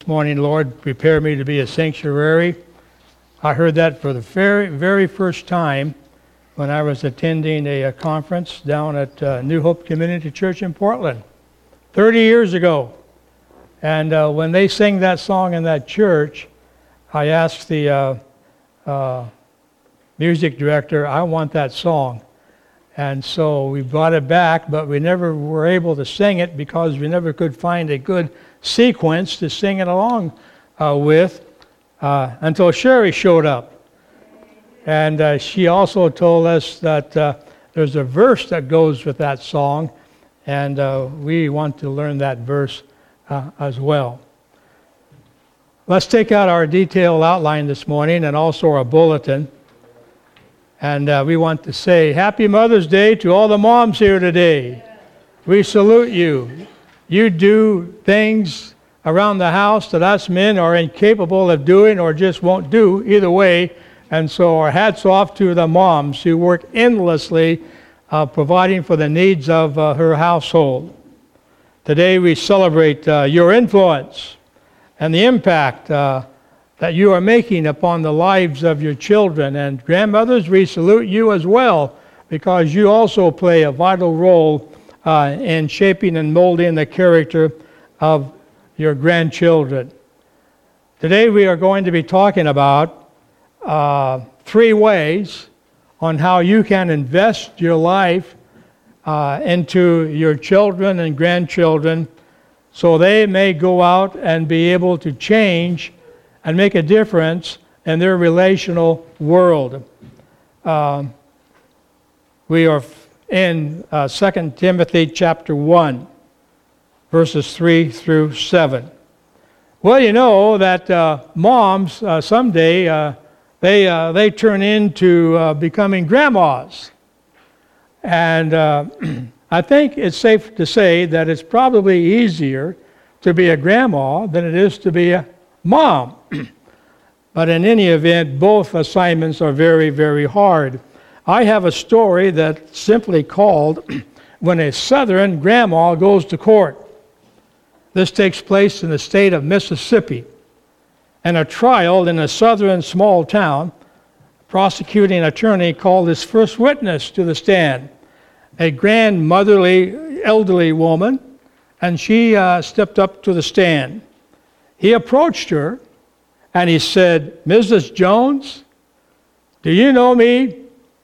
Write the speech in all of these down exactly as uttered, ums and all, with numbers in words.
morning, Lord, prepare me to be a sanctuary. I heard that for the very, very first time when I was attending a, a conference down at uh, New Hope Community Church in Portland, thirty years ago. And uh, when they sang that song in that church, I asked the uh, uh, music director, I want that song. And so we brought it back, but we never were able to sing it because we never could find a good sequence to sing it along uh, with uh, until Sherry showed up. And uh, she also told us that uh, there's a verse that goes with that song, and uh, we want to learn that verse uh, as well. Let's take out our detailed outline this morning and also our bulletin. And uh, we want to say Happy Mother's Day to all the moms here today. We salute you. You do things around the house that us men are incapable of doing or just won't do either way. And so our hats off to the moms who work endlessly uh, providing for the needs of uh, her household. Today we celebrate uh, your influence and the impact uh, that you are making upon the lives of your children. And grandmothers, we salute you as well, because you also play a vital role uh, in shaping and molding the character of your grandchildren. Today we are going to be talking about uh, three ways on how you can invest your life uh, into your children and grandchildren so they may go out and be able to change and make a difference in their relational world. Um, we are in uh, Second Timothy chapter one, verses three through seven. Well, you know that uh, moms uh, someday uh, they uh, they turn into uh, becoming grandmas, and uh, I think it's safe to say that it's probably easier to be a grandma than it is to be a mom. But in any event, both assignments are very, very hard. I have a story that's simply called When a Southern Grandma Goes to Court. This takes place in the state of Mississippi. And a trial in a southern small town, a prosecuting attorney called his first witness to the stand, a grandmotherly, elderly woman, and she uh, stepped up to the stand. He approached her and he said, Missus Jones, do you know me?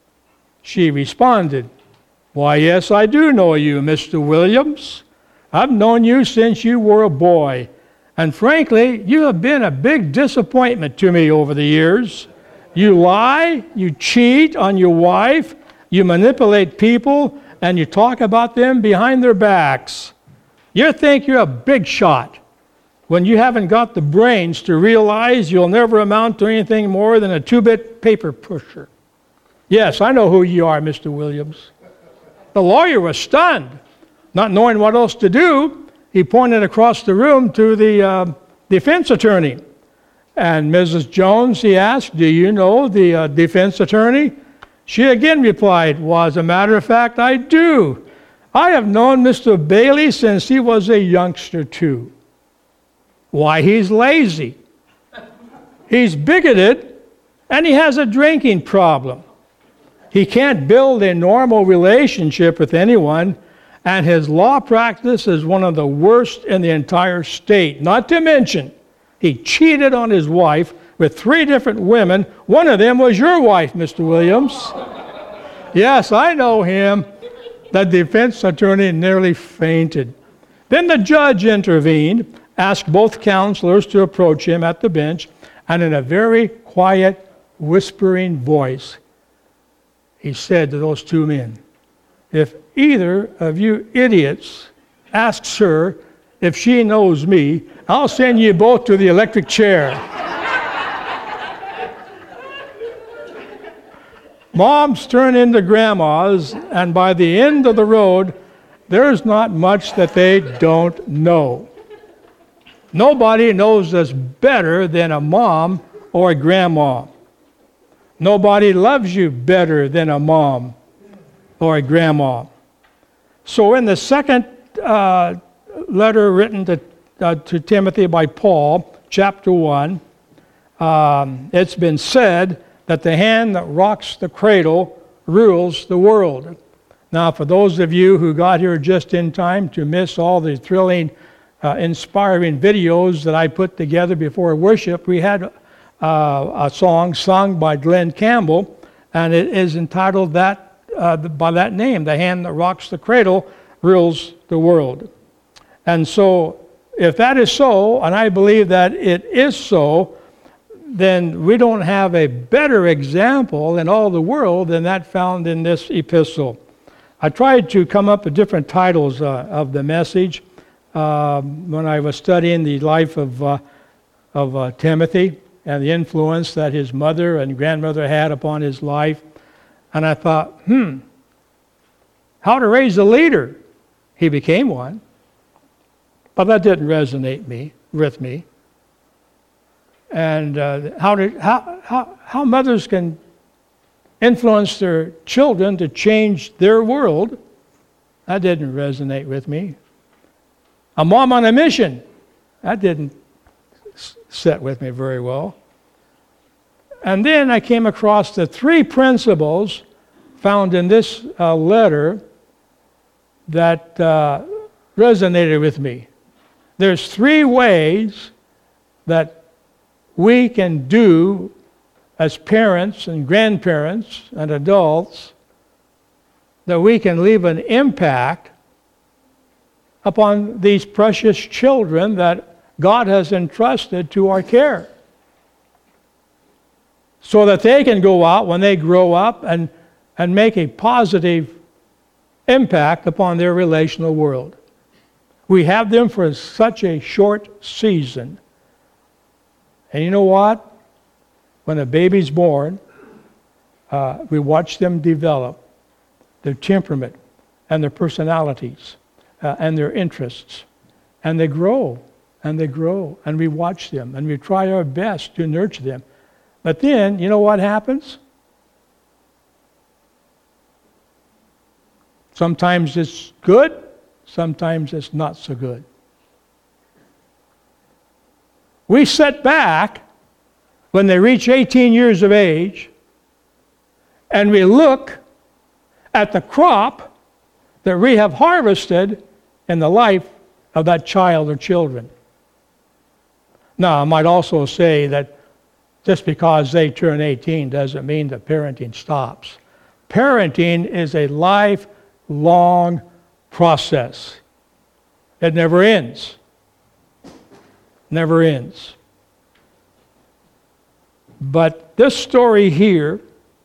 She responded, why, yes, I do know you, Mister Williams. I've known you since you were a boy. And frankly, you have been a big disappointment to me over the years. You lie, you cheat on your wife, you manipulate people, and you talk about them behind their backs. You think you're a big shot when you haven't got the brains to realize you'll never amount to anything more than a two-bit paper pusher. Yes, I know who you are, Mister Williams. The lawyer was stunned. Not knowing what else to do, he pointed across the room to the uh, defense attorney. And Missus Jones, he asked, do you know the uh, defense attorney? She again replied, well, as a matter of fact, I do. I have known Mister Bailey since he was a youngster, too. Why, he's lazy, he's bigoted, and he has a drinking problem. He can't build a normal relationship with anyone, and his law practice is one of the worst in the entire state. Not to mention, he cheated on his wife with three different women. One of them was your wife, Mister Williams. Yes, I know him. The defense attorney nearly fainted. Then the judge intervened, asked both counselors to approach him at the bench, and in a very quiet, whispering voice, he said to those two men, if either of you idiots asks her if she knows me, I'll send you both to the electric chair. Moms turn into grandmas, and by the end of the road, there's not much that they don't know. Nobody knows us better than a mom or a grandma. Nobody loves you better than a mom or a grandma. So in the second uh, letter written to, uh, to Timothy by Paul, chapter one, um, it's been said that the hand that rocks the cradle rules the world. Now, for those of you who got here just in time to miss all the thrilling, uh, inspiring videos that I put together before worship, we had uh, a song sung by Glenn Campbell, and it is entitled that uh, by that name, "The Hand That Rocks the Cradle Rules the World." And so, if that is so, and I believe that it is so, then we don't have a better example in all the world than that found in this epistle. I tried to come up with different titles uh, of the message uh, when I was studying the life of, uh, of uh, Timothy and the influence that his mother and grandmother had upon his life. And I thought, hmm, how to raise a leader? He became one. But that didn't resonate me with me. And uh, how, did, how, how, how mothers can influence their children to change their world, that didn't resonate with me. A mom on a mission, that didn't sit with me very well. And then I came across the three principles found in this uh, letter that uh, resonated with me. There's three ways that we can do as parents and grandparents and adults that we can leave an impact upon these precious children that God has entrusted to our care, so that they can go out when they grow up and, and make a positive impact upon their relational world. We have them for such a short season. And you know what? When a baby's born, uh, we watch them develop their temperament and their personalities uh, and their interests. And they grow, and they grow, and we watch them, and we try our best to nurture them. But then, you know what happens? Sometimes it's good, sometimes it's not so good. We sit back when they reach eighteen years of age, and we look at the crop that we have harvested in the life of that child or children. Now, I might also say that just because they turn eighteen doesn't mean that parenting stops. Parenting is a lifelong process. It never ends. Never ends. But this story here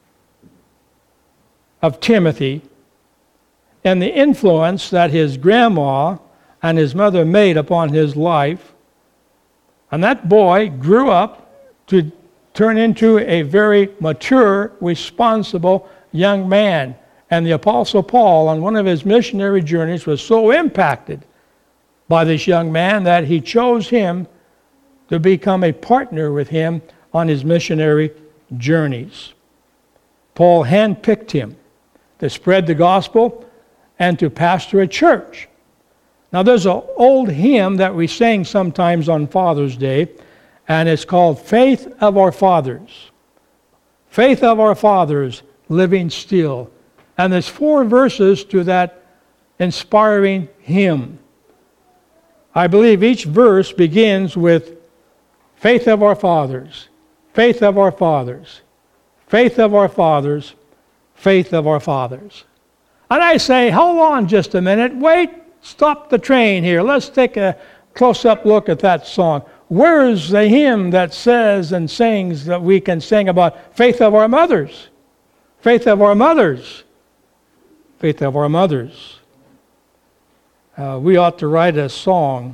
of Timothy and the influence that his grandma and his mother made upon his life, and that boy grew up to turn into a very mature, responsible young man. And the Apostle Paul, on one of his missionary journeys, was so impacted by this young man that he chose him to become a partner with him on his missionary journeys. Paul handpicked him to spread the gospel and to pastor a church. Now, there's an old hymn that we sing sometimes on Father's Day, and it's called Faith of Our Fathers. Faith of Our Fathers, living still. And there's four verses to that inspiring hymn. I believe each verse begins with faith of our fathers, faith of our fathers, faith of our fathers, faith of our fathers. And I say, hold on just a minute. Wait, stop the train here. Let's take a close-up look at that song. Where is the hymn that says and sings that we can sing about faith of our mothers? Faith of our mothers. Faith of our mothers. Uh, we ought to write a song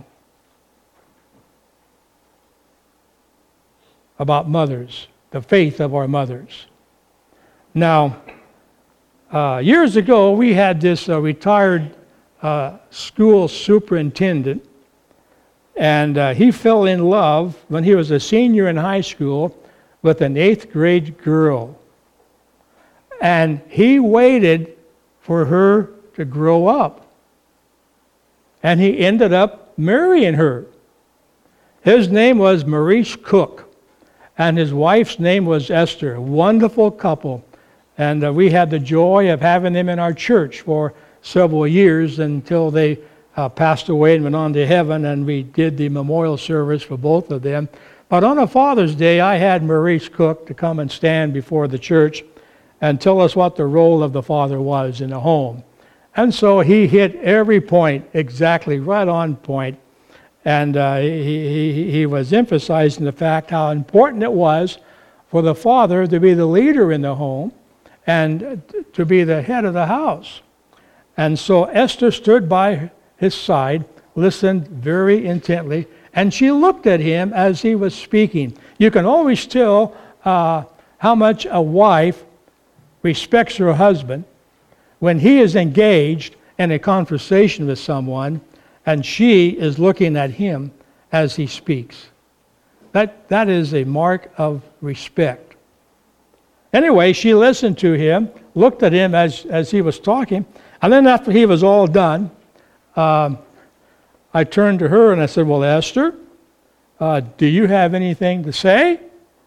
about mothers, the faith of our mothers. Now, uh, years ago, we had this uh, retired uh, school superintendent, and uh, he fell in love when he was a senior in high school with an eighth grade girl. And he waited for her to grow up. And he ended up marrying her. His name was Maurice Cook, and his wife's name was Esther. A wonderful couple. And uh, we had the joy of having them in our church for several years until they uh, passed away and went on to heaven, and we did the memorial service for both of them. But on a Father's Day, I had Maurice Cook to come and stand before the church and tell us what the role of the father was in the home. And so he hit every point exactly right on point. And uh, he, he, he was emphasizing the fact how important it was for the father to be the leader in the home and to be the head of the house. And so Esther stood by his side, listened very intently, and she looked at him as he was speaking. You can always tell uh, how much a wife respects her husband when he is engaged in a conversation with someone and she is looking at him as he speaks. That, that is a mark of respect. Anyway, she listened to him, looked at him as, as he was talking, and then after he was all done, um, I turned to her and I said, well, Esther, uh, do you have anything to say?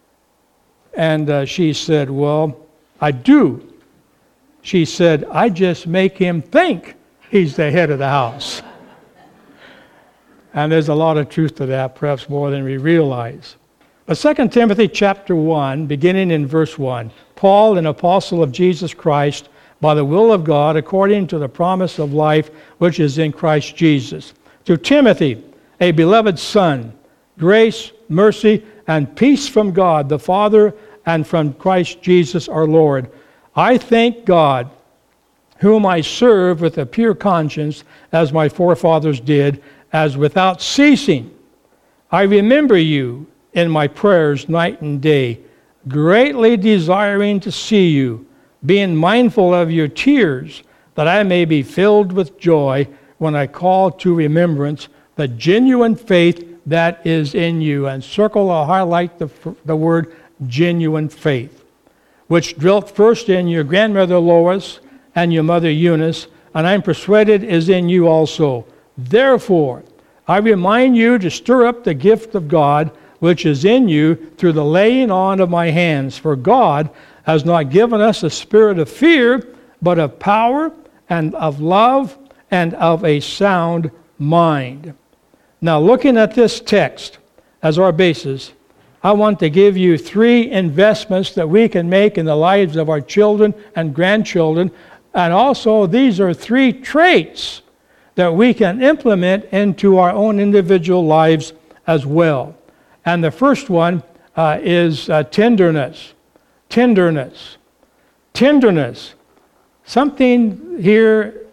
And uh, she said, well, I do. She said, I just make him think he's the head of the house. And there's a lot of truth to that, perhaps more than we realize. But Second Timothy chapter one, beginning in verse one, Paul, an apostle of Jesus Christ, by the will of God, according to the promise of life which is in Christ Jesus. To Timothy, a beloved son, grace, mercy, and peace from God, the Father, and from Christ Jesus our Lord. I thank God, whom I serve with a pure conscience, as my forefathers did, as without ceasing. I remember you in my prayers night and day, greatly desiring to see you, being mindful of your tears, that I may be filled with joy when I call to remembrance the genuine faith that is in you. And circle or highlight the, the word genuine faith, which dwelt first in your grandmother Lois and your mother Eunice, and I'm persuaded is in you also. Therefore, I remind you to stir up the gift of God which is in you through the laying on of my hands. For God has not given us a spirit of fear, but of power and of love and of a sound mind. Now, looking at this text as our basis, I want to give you three investments that we can make in the lives of our children and grandchildren. And also, these are three traits that we can implement into our own individual lives as well. And the first one uh, is uh, tenderness. Tenderness. Tenderness. Something here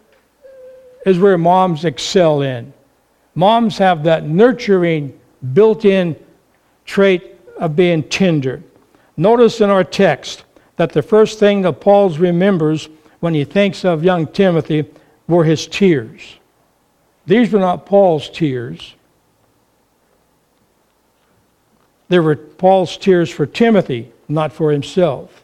is where moms excel in. Moms have that nurturing, built-in trait of being tender. Notice in our text that the first thing that Paul remembers when he thinks of young Timothy were his tears. These were not Paul's tears. They were Paul's tears for Timothy, not for himself.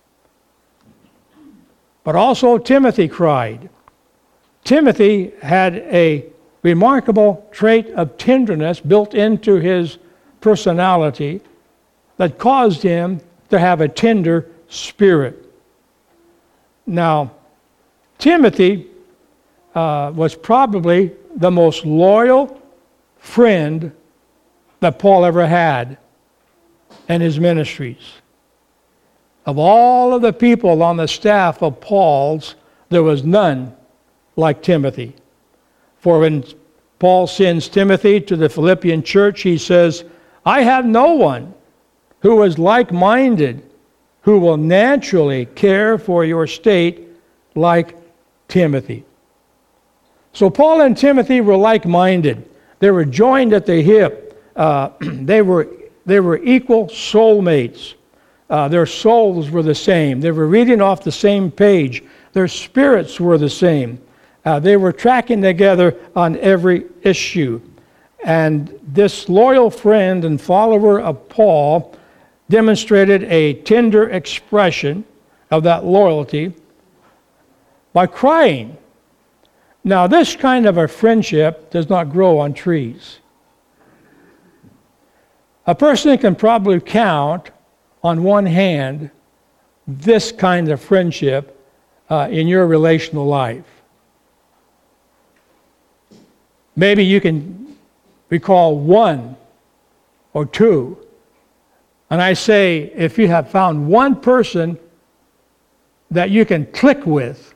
But also Timothy cried. Timothy had a remarkable trait of tenderness built into his personality that caused him to have a tender spirit. Now, Timothy uh, was probably the most loyal friend that Paul ever had in his ministries. Of all of the people on the staff of Paul's, there was none like Timothy. For when Paul sends Timothy to the Philippian church, he says, I have no one who is like-minded, who will naturally care for your state like Timothy. So Paul and Timothy were like-minded. They were joined at the hip. Uh, they were they were equal soulmates. Uh, their souls were the same. They were reading off the same page. Their spirits were the same. Uh, they were tracking together on every issue. And this loyal friend and follower of Paul demonstrated a tender expression of that loyalty by crying. Now, this kind of a friendship does not grow on trees. A person can probably count on one hand this kind of friendship uh, in your relational life. Maybe you can recall one or two. And I say, if you have found one person that you can click with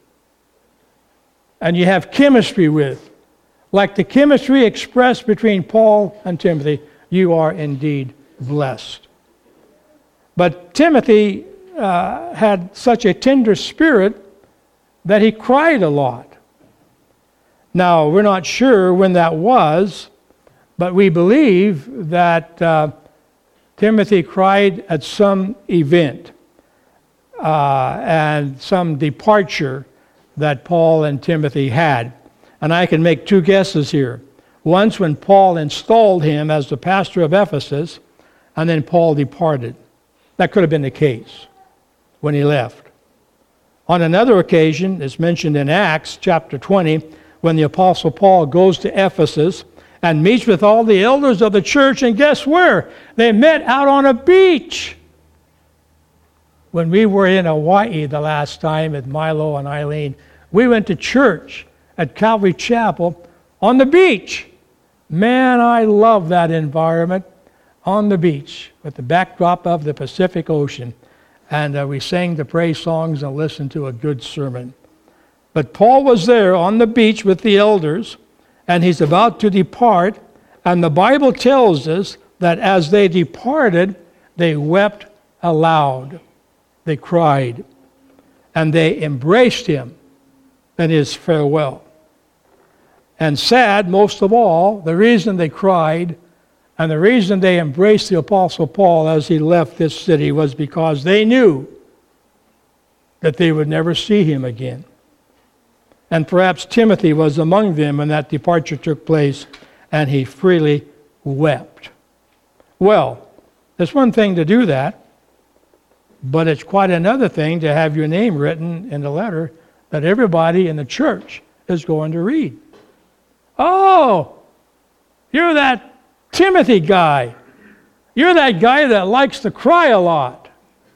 and you have chemistry with, like the chemistry expressed between Paul and Timothy, you are indeed blessed. But Timothy uh, had such a tender spirit that he cried a lot. Now, we're not sure when that was, but we believe that uh, Timothy cried at some event uh, and some departure that Paul and Timothy had. And I can make two guesses here. Once when Paul installed him as the pastor of Ephesus, and then Paul departed. That could have been the case when he left. On another occasion, it's mentioned in Acts chapter twenty, when the Apostle Paul goes to Ephesus and meets with all the elders of the church, and guess where? They met out on a beach. When we were in Hawaii the last time with Milo and Eileen, we went to church at Calvary Chapel on the beach. Man, I love that environment on the beach with the backdrop of the Pacific Ocean. And uh, we sang the praise songs and listened to a good sermon. But Paul was there on the beach with the elders, and he's about to depart. And the Bible tells us that as they departed, they wept aloud. They cried. And they embraced him in his farewell. And sad, most of all, the reason they cried and the reason they embraced the Apostle Paul as he left this city was because they knew that they would never see him again. And perhaps Timothy was among them when that departure took place, and he freely wept. Well, it's one thing to do that, but it's quite another thing to have your name written in the letter that everybody in the church is going to read. Oh, you're that Timothy guy. You're that guy that likes to cry a lot.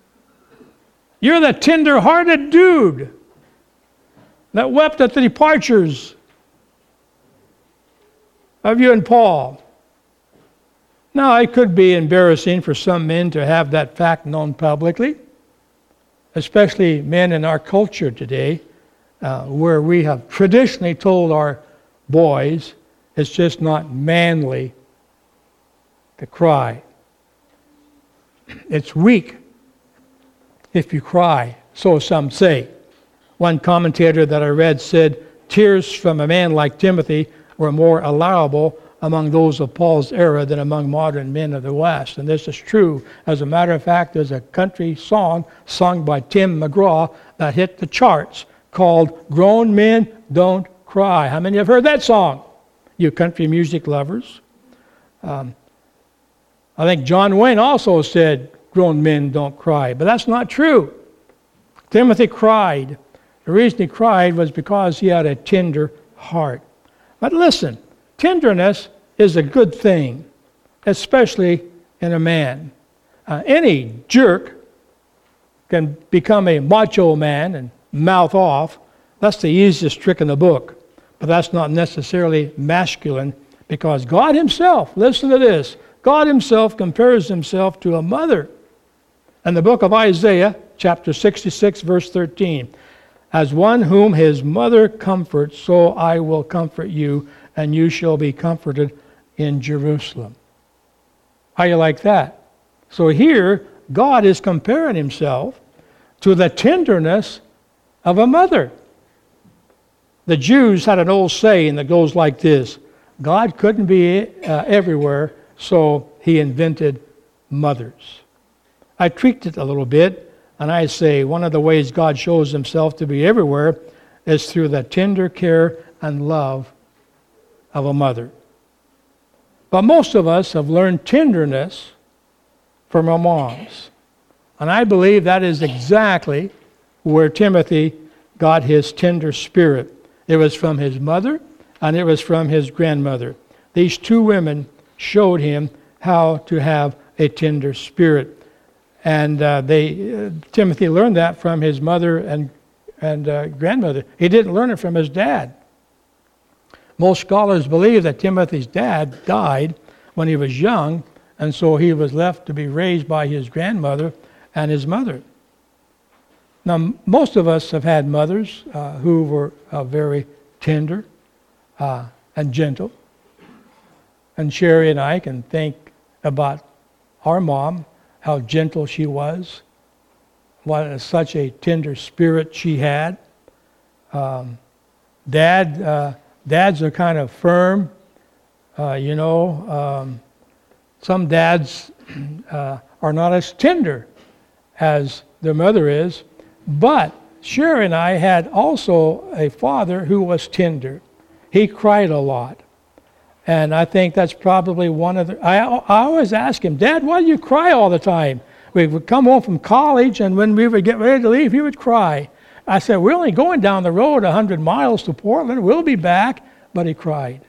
You're the tender-hearted dude that wept at the departures of you and Paul. Now, it could be embarrassing for some men to have that fact known publicly, especially men in our culture today, uh, where we have traditionally told our boys it's just not manly to cry. It's weak if you cry, so some say. One commentator that I read said, tears from a man like Timothy were more allowable among those of Paul's era than among modern men of the West. And this is true. As a matter of fact, there's a country song sung by Tim McGraw that hit the charts called Grown Men Don't Cry. How many have heard that song? You country music lovers. Um, I think John Wayne also said, grown men don't cry. But that's not true. Timothy cried. The reason he cried was because he had a tender heart. But listen, tenderness is a good thing, especially in a man. Uh, any jerk can become a macho man and mouth off. That's the easiest trick in the book. But that's not necessarily masculine, because God himself, listen to this, God himself compares himself to a mother. In the book of Isaiah, chapter sixty-six, verse thirteen, as one whom his mother comforts, so I will comfort you, and you shall be comforted in Jerusalem. How you like that? So here, God is comparing himself to the tenderness of a mother. The Jews had an old saying that goes like this: God couldn't be uh, everywhere, so he invented mothers. I tweaked it a little bit, and I say one of the ways God shows himself to be everywhere is through the tender care and love of a mother. But most of us have learned tenderness from our moms. And I believe that is exactly where Timothy got his tender spirit. It was from his mother, and it was from his grandmother. These two women showed him how to have a tender spirit. And uh, they uh, Timothy learned that from his mother and, and uh, grandmother. He didn't learn it from his dad. Most scholars believe that Timothy's dad died when he was young, and so he was left to be raised by his grandmother and his mother. Now, most of us have had mothers uh, who were uh, very tender uh, and gentle. And Sherry and I can think about our mom, how gentle she was, what such a tender spirit she had. Um, Dad, uh, dads are kind of firm, uh, you know. Um, some dads uh, are not as tender as their mother is. But Sherry and I had also a father who was tender. He cried a lot. And I think that's probably one of the... I, I always ask him, Dad, why do you cry all the time? We would come home from college, and when we would get ready to leave, he would cry. I said, we're only going down the road one hundred miles to Portland. We'll be back. But he cried.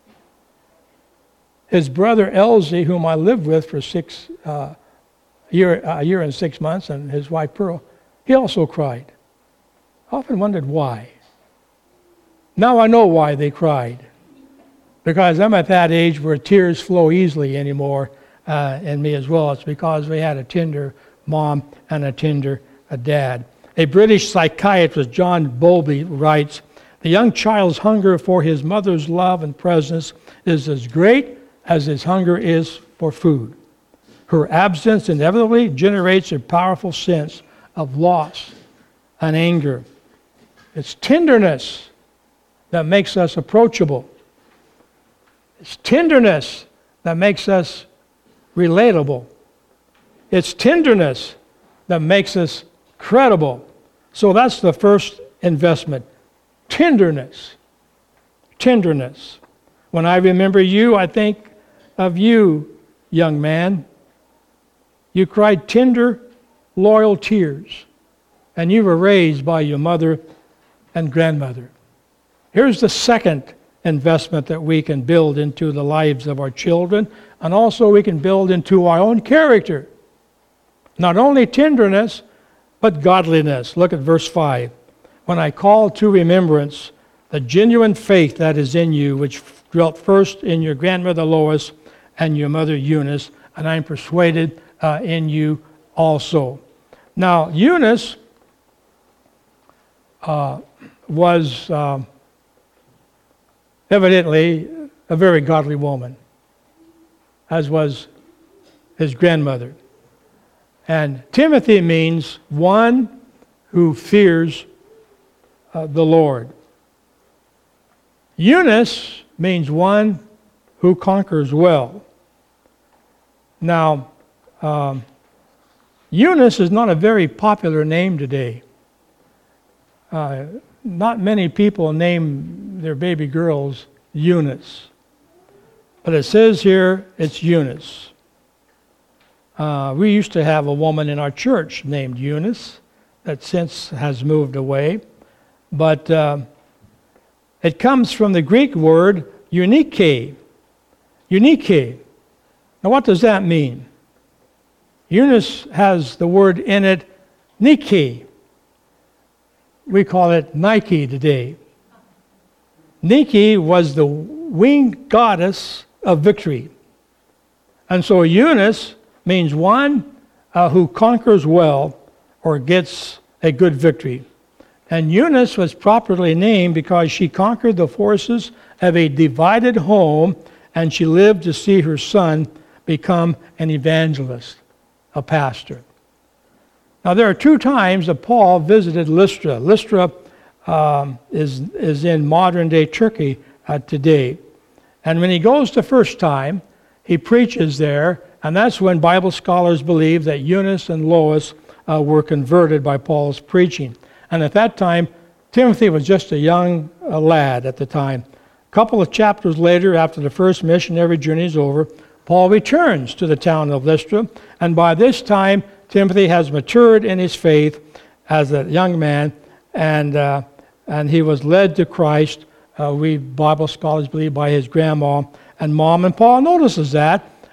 His brother Elsie, whom I lived with for six uh, year, a year and six months, and his wife Pearl, he also cried. I often wondered why. Now I know why they cried. Because I'm at that age where tears flow easily anymore uh, in me as well. It's because we had a tender mom and a tender a dad. A British psychiatrist, John Bowlby, writes, the young child's hunger for his mother's love and presence is as great as his hunger is for food. Her absence inevitably generates a powerful sense of loss and anger. It's tenderness that makes us approachable. It's tenderness that makes us relatable. It's tenderness that makes us credible. So that's the first investment. Tenderness. Tenderness. When I remember you, I think of you, young man. You cried tender, loyal tears, and you were raised by your mother and grandmother. Here's the second investment that we can build into the lives of our children, and also we can build into our own character. Not only tenderness, but godliness. Look at verse five. When I call to remembrance the genuine faith that is in you, which dwelt first in your grandmother Lois and your mother Eunice, and I am persuaded uh, in you also. Now, Eunice uh, was um, evidently a very godly woman, as was his grandmother. And Timothy means one who fears uh, the Lord. Eunice means one who conquers well. Now, um, Eunice is not a very popular name today. Uh, not many people name their baby girls Eunice. But it says here it's Eunice. Uh, we used to have a woman in our church named Eunice that since has moved away. But uh, it comes from the Greek word eunike. Eunike. Now what does that mean? Eunice has the word in it, Nike. We call it Nike today. Nike was the winged goddess of victory. And so Eunice means one uh, who conquers well or gets a good victory. And Eunice was properly named because she conquered the forces of a divided home, and she lived to see her son become an evangelist, a pastor. Now, there are two times that Paul visited Lystra. Lystra um, is, is in modern-day Turkey uh, today. And when he goes the first time, he preaches there, and that's when Bible scholars believe that Eunice and Lois uh, were converted by Paul's preaching. And at that time, Timothy was just a young uh, lad at the time. A couple of chapters later, after the first missionary journey is over, Paul returns to the town of Lystra, and by this time, Timothy has matured in his faith as a young man, and uh, and he was led to Christ, uh, we Bible scholars believe, by his grandma and mom. And Paul notices that,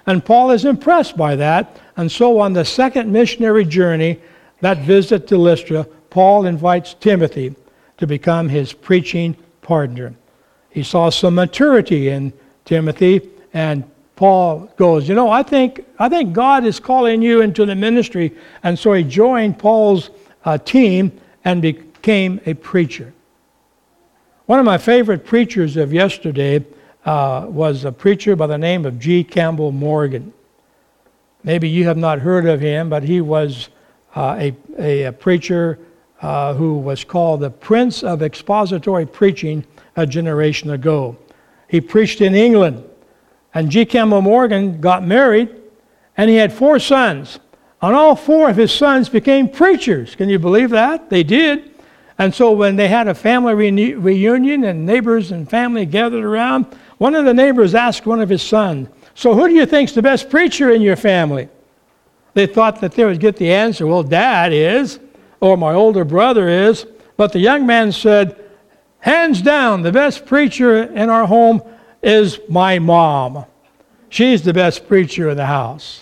And Paul is impressed by that. And so on the second missionary journey, that visit to Lystra, Paul invites Timothy to become his preaching partner. He saw some maturity in Timothy, and Paul goes, you know, I think I think God is calling you into the ministry. And so he joined Paul's uh, team and became a preacher. One of my favorite preachers of yesterday uh, was a preacher by the name of G. Campbell Morgan. Maybe you have not heard of him, but he was uh, a, a, a preacher uh, who was called the Prince of Expository Preaching a generation ago. He preached in England. And G. Campbell Morgan got married, and he had four sons. And all four of his sons became preachers. Can you believe that? They did. And so when they had a family re- reunion and neighbors and family gathered around, one of the neighbors asked one of his sons, so who do you think's the best preacher in your family? They thought that they would get the answer, well, Dad is, or my older brother is. But the young man said, hands down, the best preacher in our home is my mom. She's the best preacher in the house.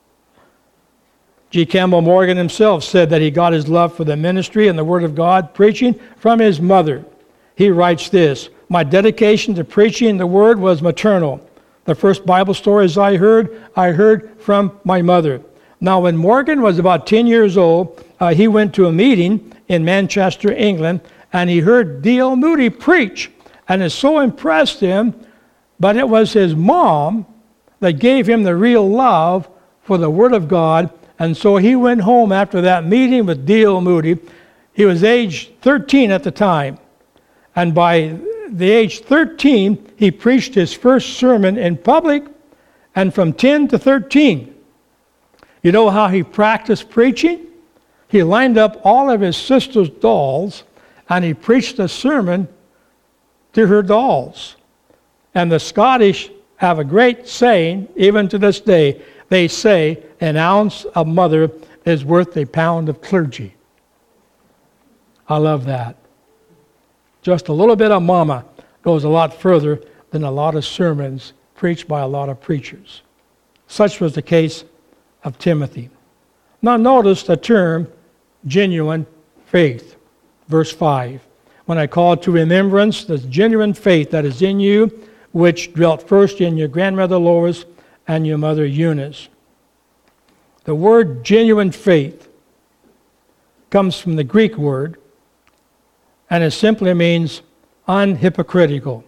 G. Campbell Morgan himself said that he got his love for the ministry and the Word of God preaching from his mother. He writes this, my dedication to preaching the Word was maternal. The first Bible stories I heard, I heard from my mother. Now, when Morgan was about ten years old, uh, he went to a meeting in Manchester, England, and he heard D L Moody preach, and it so impressed him. But it was his mom that gave him the real love for the Word of God. And so he went home after that meeting with D L Moody. He was age thirteen at the time. And by the age thirteen, he preached his first sermon in public. And from ten to thirteen, you know how he practiced preaching? He lined up all of his sister's dolls, and he preached a sermon to her dolls. And the Scottish have a great saying, even to this day. They say, an ounce of mother is worth a pound of clergy. I love that. Just a little bit of mama goes a lot further than a lot of sermons preached by a lot of preachers. Such was the case of Timothy. Now notice the term, genuine faith. Verse five. When I call to remembrance the genuine faith that is in you, which dwelt first in your grandmother Lois and your mother Eunice. The word genuine faith comes from the Greek word, and it simply means unhypocritical.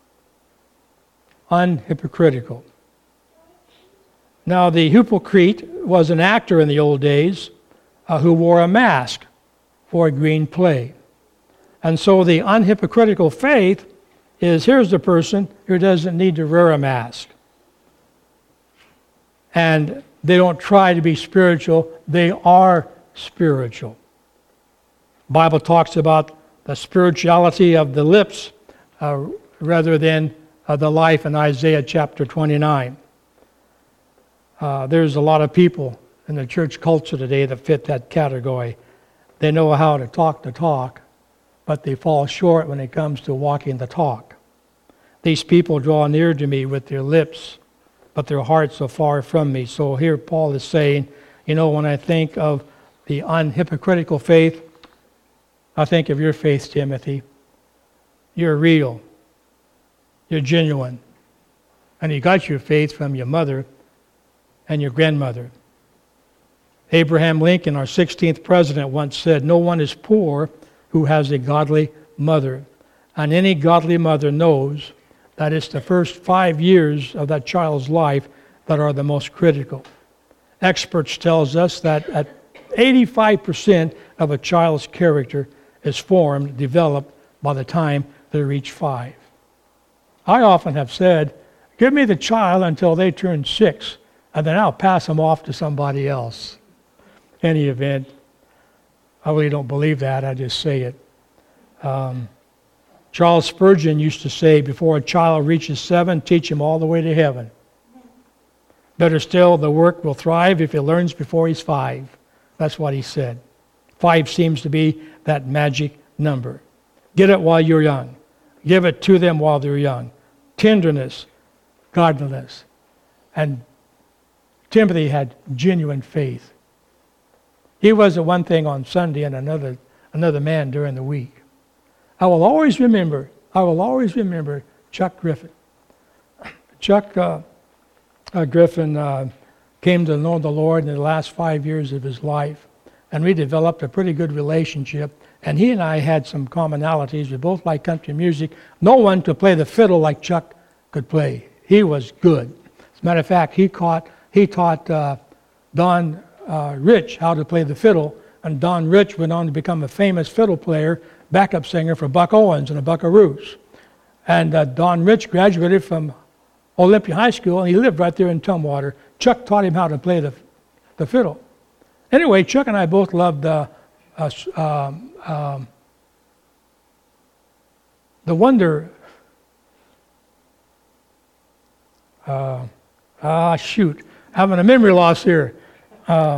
Unhypocritical. Now, the hypocrite was an actor in the old days uh, who wore a mask for a green play. And so the unhypocritical faith is, here's the person who doesn't need to wear a mask. And they don't try to be spiritual, they are spiritual. The Bible talks about the spirituality of the lips uh, rather than uh, the life in Isaiah chapter twenty-nine. Uh, there's a lot of people in the church culture today that fit that category. They know how to talk the talk, but they fall short when it comes to walking the talk. These people draw near to me with their lips, but their hearts are far from me. So here Paul is saying, you know, when I think of the unhypocritical faith, I think of your faith, Timothy. You're real. You're genuine. And you got your faith from your mother and your grandmother. Abraham Lincoln, our sixteenth president, once said, no one is poor who has a godly mother. And any godly mother knows that it's the first five years of that child's life that are the most critical. Experts tells us that at eighty-five percent of a child's character is formed, developed by the time they reach five. I often have said, give me the child until they turn six, and then I'll pass them off to somebody else. Any event, I really don't believe that, I just say it. Um, Charles Spurgeon used to say, before a child reaches seven, teach him all the way to heaven. Better still, the work will thrive if he learns before he's five. That's what he said. Five seems to be that magic number. Get it while you're young. Give it to them while they're young. Tenderness, godliness, and Timothy had genuine faith. He wasn't one thing on Sunday and another another man during the week. I will always remember, I will always remember Chuck Griffin. Chuck uh, uh, Griffin uh, came to know the Lord in the last five years of his life, and we developed a pretty good relationship. And he and I had some commonalities. We both liked country music. No one could play the fiddle like Chuck could play. He was good. As a matter of fact, he, caught, he taught uh, Don uh, Rich how to play the fiddle, and Don Rich went on to become a famous fiddle player, backup singer for Buck Owens and the Buckaroos. And uh, Don Rich graduated from Olympia High School, and he lived right there in Tumwater. Chuck taught him how to play the, the fiddle. Anyway, Chuck and I both loved uh, uh, um, um, the Wonder... Uh, ah, shoot. Having a memory loss here. Uh,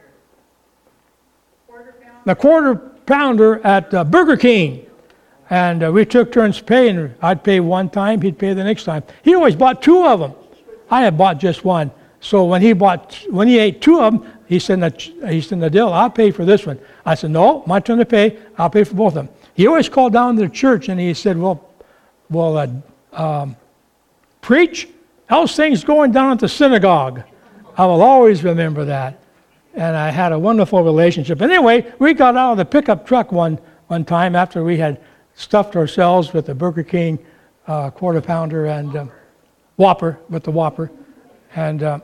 the Quarter Pounder at uh, Burger King. And uh, we took turns paying. I'd pay one time, he'd pay the next time. He always bought two of them. I had bought just one. So when he bought, when he ate two of them, he said, he said, Nadil, I'll pay for this one. I said, no, my turn to pay. I'll pay for both of them. He always called down to the church and he said, well, well, uh, um, preach? How's things going down at the synagogue? I will always remember that. And I had a wonderful relationship. Anyway, we got out of the pickup truck one, one time after we had stuffed ourselves with the Burger King uh, Quarter Pounder and uh, Whopper, with the Whopper. And uh,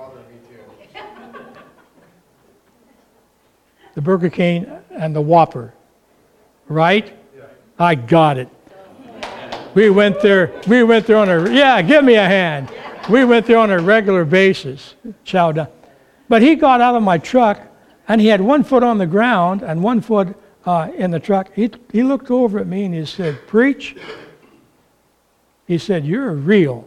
the Burger King and the Whopper. Right? I got it. We went there, we went there on a, yeah, give me a hand. We went there on a regular basis. Chow down. But he got out of my truck, and he had one foot on the ground and one foot uh, in the truck. He, he looked over at me and he said, preach. He said, you're real.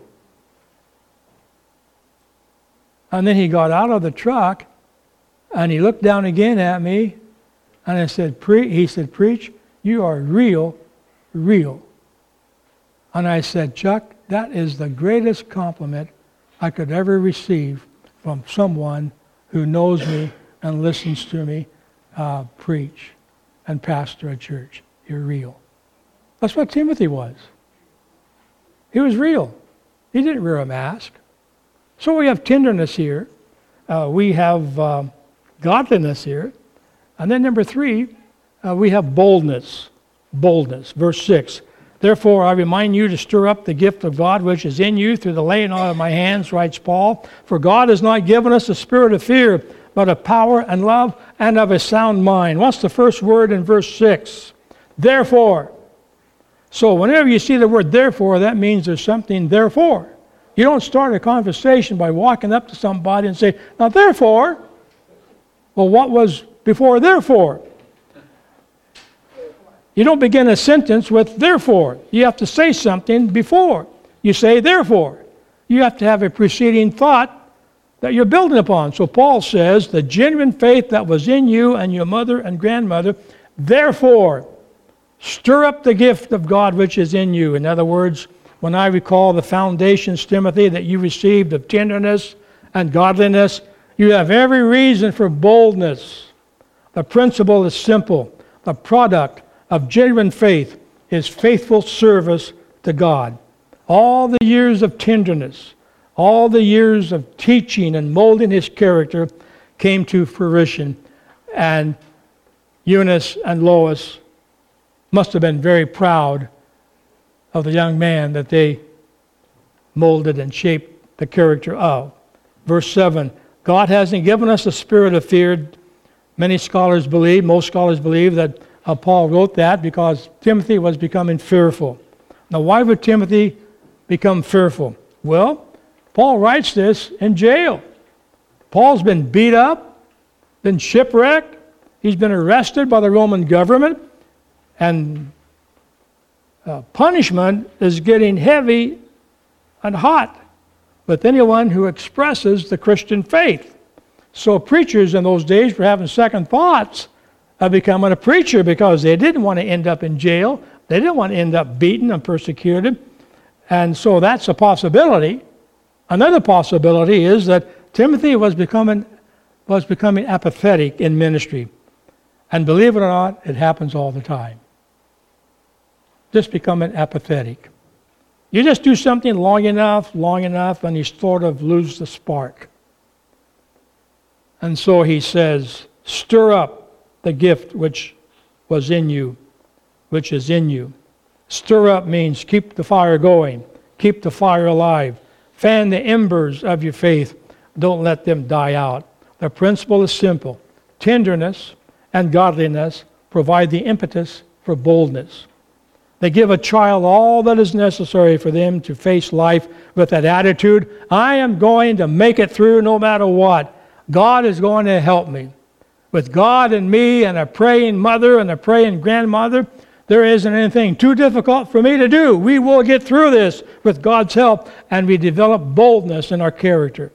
And then he got out of the truck, and he looked down again at me, and I said, Pre-, he said, preach, you are real, real. And I said, Chuck, that is the greatest compliment I could ever receive from someone who knows me and listens to me uh, preach and pastor a church. You're real. That's what Timothy was. He was real. He didn't wear a mask. So we have tenderness here. Uh, we have um, godliness here. And then number three, uh, we have boldness. Boldness. Verse six. Therefore, I remind you to stir up the gift of God which is in you through the laying on of my hands, writes Paul. For God has not given us a spirit of fear, but of power and love and of a sound mind. What's the first word in verse six? Therefore. So whenever you see the word therefore, that means there's something therefore. You don't start a conversation by walking up to somebody and say, now therefore, well, what was before therefore? You don't begin a sentence with therefore. You have to say something before. You say therefore. You have to have a preceding thought that you're building upon. So Paul says, the genuine faith that was in you and your mother and grandmother, therefore, stir up the gift of God which is in you. In other words, when I recall the foundations, Timothy, that you received of tenderness and godliness, you have every reason for boldness. The principle is simple. The product of genuine faith is faithful service to God. All the years of tenderness, all the years of teaching and molding his character came to fruition. And Eunice and Lois must have been very proud of the young man that they molded and shaped the character of. Verse seven, God hasn't given us a spirit of fear. Many scholars believe, most scholars believe that uh, Paul wrote that because Timothy was becoming fearful. Now, why would Timothy become fearful? Well, Paul writes this in jail. Paul's been beat up, been shipwrecked. He's been arrested by the Roman government, and uh, punishment is getting heavy and hot with anyone who expresses the Christian faith. So preachers in those days were having second thoughts of becoming a preacher because they didn't want to end up in jail. They didn't want to end up beaten and persecuted. And so that's a possibility. Another possibility is that Timothy was becoming, was becoming apathetic in ministry. And believe it or not, it happens all the time. Just becoming apathetic. You just do something long enough, long enough, and you sort of lose the spark. And so he says, stir up the gift which was in you, which is in you. Stir up means keep the fire going, keep the fire alive. Fan the embers of your faith. Don't let them die out. The principle is simple. Tenderness and godliness provide the impetus for boldness. They give a child all that is necessary for them to face life with that attitude, I am going to make it through no matter what. God is going to help me. With God and me and a praying mother and a praying grandmother, there isn't anything too difficult for me to do. We will get through this with God's help, and we develop boldness in our character.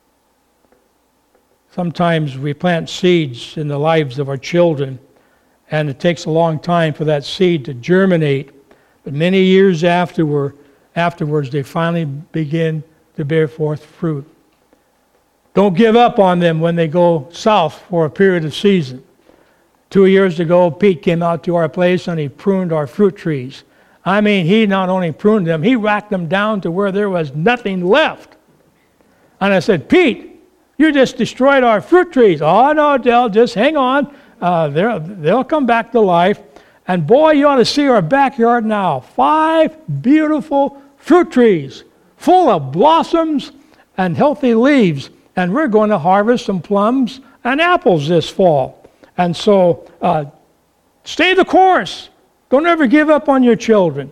Sometimes we plant seeds in the lives of our children, and it takes a long time for that seed to germinate. But many years afterward, afterwards, they finally begin to bear forth fruit. Don't give up on them when they go south for a period of season. Two years ago, Pete came out to our place and he pruned our fruit trees. I mean, he not only pruned them, he racked them down to where there was nothing left. And I said, Pete, you just destroyed our fruit trees. Oh, no, Del, just hang on. Uh, they'll come back to life. And boy, you ought to see our backyard now. Five beautiful fruit trees full of blossoms and healthy leaves. And we're going to harvest some plums and apples this fall. And so, uh, stay the course. Don't ever give up on your children.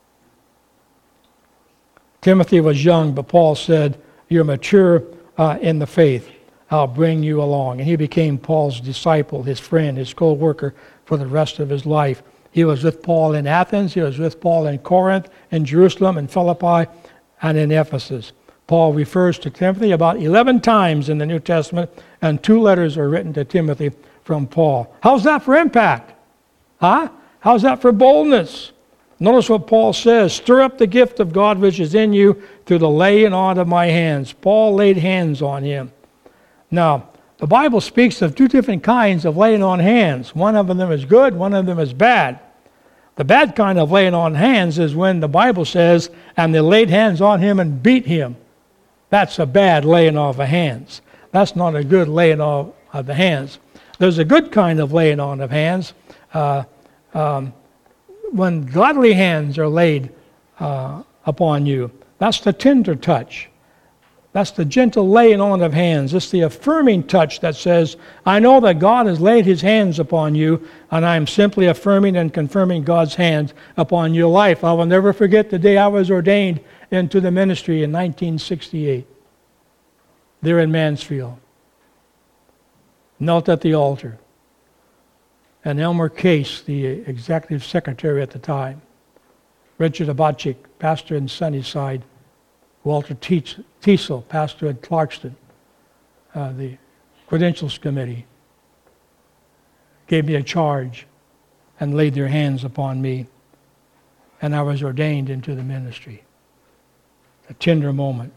Timothy was young, but Paul said, you're mature uh, in the faith. I'll bring you along. And he became Paul's disciple, his friend, his co-worker for the rest of his life. He was with Paul in Athens. He was with Paul in Corinth, in Jerusalem, in Philippi, and in Ephesus. Paul refers to Timothy about eleven times in the New Testament, and two letters are written to Timothy from Paul. How's that for impact? Huh? How's that for boldness? Notice what Paul says, stir up the gift of God which is in you through the laying on of my hands. Paul laid hands on him. Now, the Bible speaks of two different kinds of laying on hands. One of them is good, one of them is bad. The bad kind of laying on hands is when the Bible says, and they laid hands on him and beat him. That's a bad laying on of hands. That's not a good laying on of the hands. There's a good kind of laying on of hands. Uh, um, when godly hands are laid uh, upon you, that's the tender touch. That's the gentle laying on of hands. It's the affirming touch that says, I know that God has laid his hands upon you, and I am simply affirming and confirming God's hands upon your life. I will never forget the day I was ordained into the ministry in nineteen sixty-eight, there in Mansfield. Knelt at the altar. And Elmer Case, the executive secretary at the time, Richard Abachik, pastor in Sunnyside, Walter Teasel, pastor at Clarkston, uh, the Credentials Committee, gave me a charge and laid their hands upon me, and I was ordained into the ministry. A tender moment.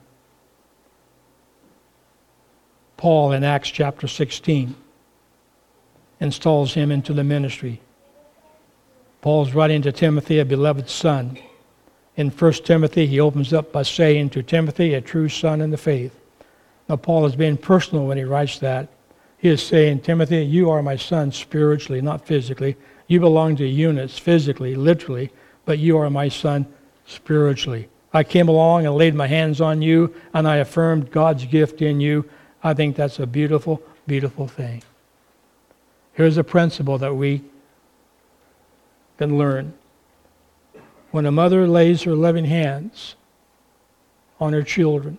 Paul in Acts chapter sixteen installs him into the ministry. Paul's writing to Timothy, a beloved son. In First Timothy, he opens up by saying to Timothy, a true son in the faith. Now, Paul is being personal when he writes that. He is saying, Timothy, you are my son spiritually, not physically. You belong to Eunice physically, literally, but you are my son spiritually. I came along and laid my hands on you, and I affirmed God's gift in you. I think that's a beautiful, beautiful thing. Here's a principle that we can learn. When a mother lays her loving hands on her children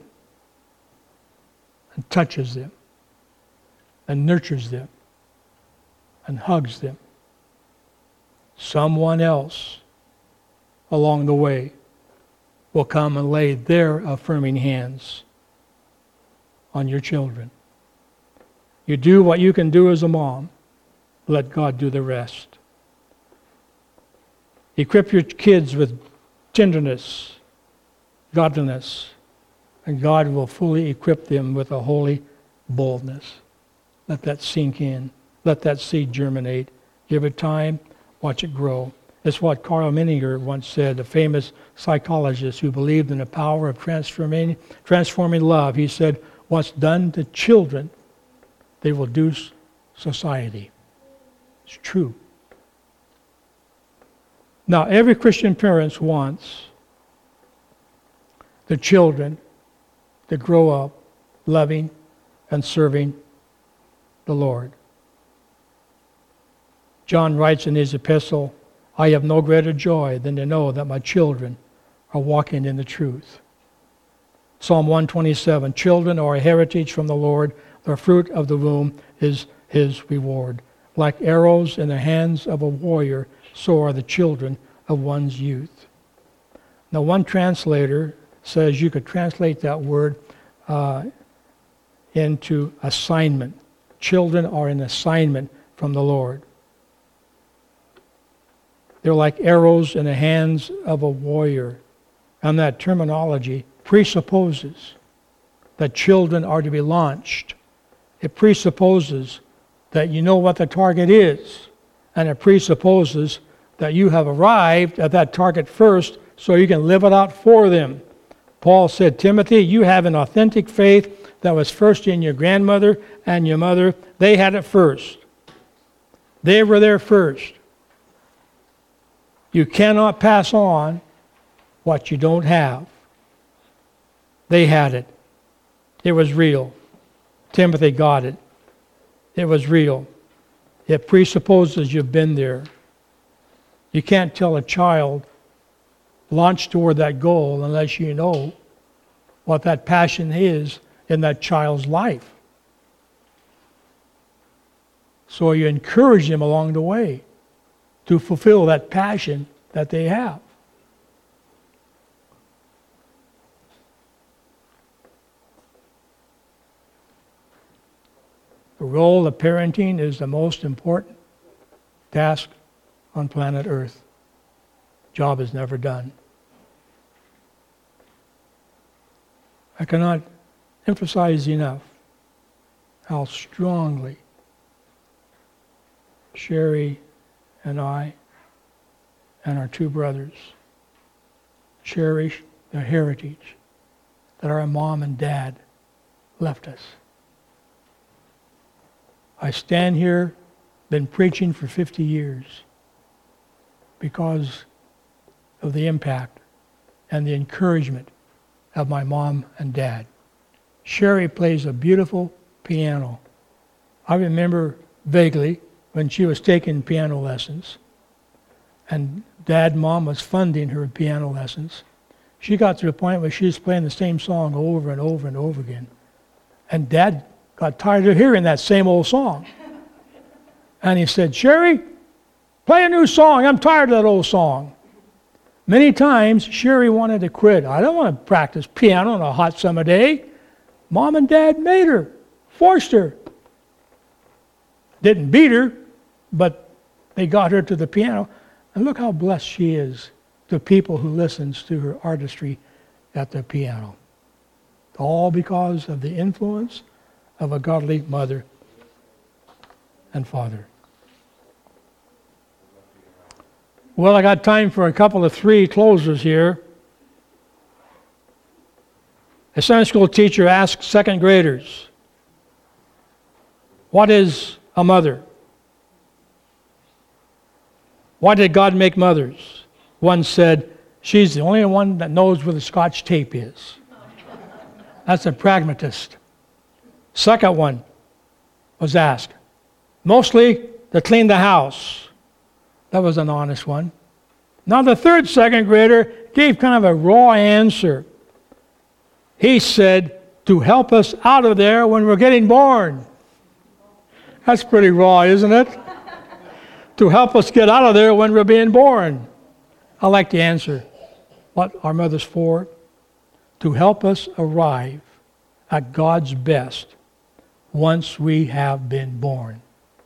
and touches them and nurtures them and hugs them, someone else along the way will come and lay their affirming hands on your children. You do what you can do as a mom. Let God do the rest. Equip your kids with tenderness, godliness, and God will fully equip them with a holy boldness. Let that sink in. Let that seed germinate. Give it time. Watch it grow. It's what Carl Menninger once said, a famous psychologist who believed in the power of transforming, transforming love. He said, what's done to children, they will do society. It's true. Now, every Christian parent wants the children to grow up loving and serving the Lord. John writes in his epistle, I have no greater joy than to know that my children are walking in the truth. Psalm one twenty-seven, children are a heritage from the Lord. The fruit of the womb is his reward. Like arrows in the hands of a warrior, so are the children of one's youth. Now, one translator says you could translate that word uh, into assignment. Children are an assignment from the Lord. They're like arrows in the hands of a warrior. And that terminology presupposes that children are to be launched. It presupposes that you know what the target is. And it presupposes that you have arrived at that target first so you can live it out for them. Paul said, Timothy, you have an authentic faith that was first in your grandmother and your mother. They had it first. They were there first. You cannot pass on what you don't have. They had it. It was real. Timothy got it. It was real. It presupposes you've been there. You can't tell a child, launch toward that goal unless you know what that passion is in that child's life. So you encourage them along the way to fulfill that passion that they have. The role of parenting is the most important task on planet Earth. Job is never done. I cannot emphasize enough how strongly Sherry and I and our two brothers cherish the heritage that our mom and dad left us. I stand here, been preaching for fifty years because of the impact and the encouragement of my mom and dad. Sherry plays a beautiful piano. I remember vaguely when she was taking piano lessons and Dad and Mom was funding her piano lessons. She got to the point where she was playing the same song over and over and over again. And Dad got tired of hearing that same old song. And he said, Sherry, play a new song. I'm tired of that old song. Many times, Sherry wanted to quit. I don't want to practice piano on a hot summer day. Mom and Dad made her, forced her. Didn't beat her, but they got her to the piano. And look how blessed she is to people who listens to her artistry at the piano. All because of the influence of a godly mother and father. Well, I got time for a couple of three closers here. A Sunday school teacher asked second graders, what is a mother? Why did God make mothers? One said, she's the only one that knows where the Scotch tape is. That's a pragmatist. Second one was asked, mostly to clean the house. That was an honest one. Now the third second grader gave kind of a raw answer. He said, to help us out of there when we're getting born. That's pretty raw, isn't it? To help us get out of there when we're being born. I like the answer. What are mothers for? To help us arrive at God's best once we have been born.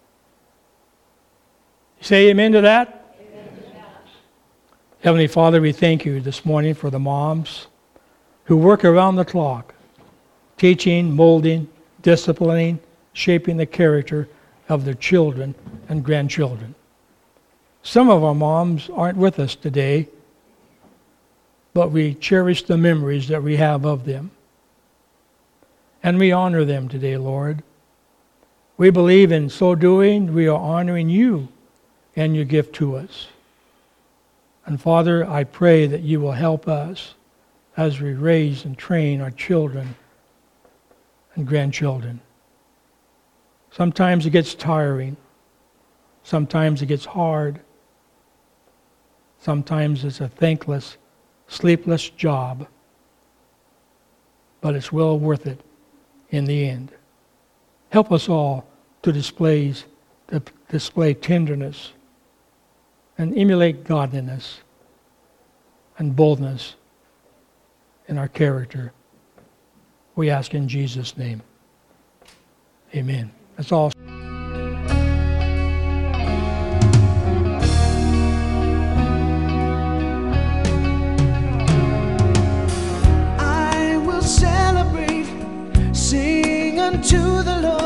Say amen to that? Amen. Heavenly Father, we thank you this morning for the moms who work around the clock, teaching, molding, disciplining, shaping the character of their children and grandchildren. Some of our moms aren't with us today, but we cherish the memories that we have of them. And we honor them today, Lord. We believe in so doing, we are honoring you and your gift to us. And Father, I pray that you will help us as we raise and train our children and grandchildren. Sometimes it gets tiring. Sometimes it gets hard. Sometimes it's a thankless, sleepless job. But it's well worth it in the end. Help us all to display, to display tenderness and emulate godliness and boldness in our character. We ask in Jesus' name. Amen. That's all. I will celebrate, sing unto the Lord.